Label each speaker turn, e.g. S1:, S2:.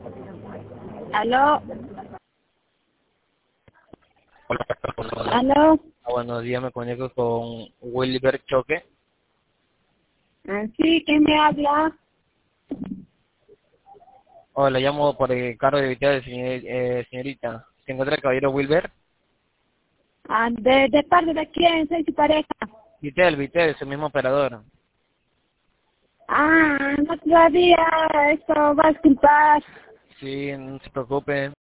S1: Aló,
S2: Hola,
S1: aló.
S2: buenos días, me comunico con Wilber Choque.
S1: Sí, ¿quién me habla?
S2: Hola, llamo por el cargo de Vitel, señorita. ¿Se encuentra el caballero Wilber?
S1: ¿De parte de quién? Soy su pareja.
S2: Vitel, su mismo operador.
S1: No todavía, esto va a disculpar.
S2: Sí, no se preocupe.